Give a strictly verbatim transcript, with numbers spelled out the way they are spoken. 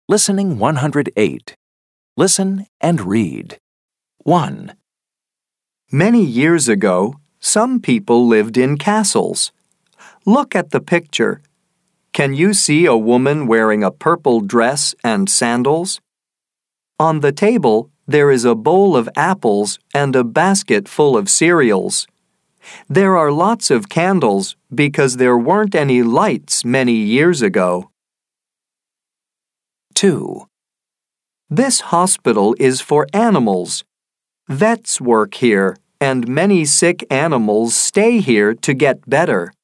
Listening one hundred eight. Listen and read. one. Many years ago, some people lived in castles. Look at the picture. Can you see a woman wearing a purple dress and sandals? On the table, there is a bowl of apples and a basket full of cereals. There are lots of candles because there weren't any lights many years ago. two. This hospital is for animals. Vets work here, and many sick animals stay here to get better.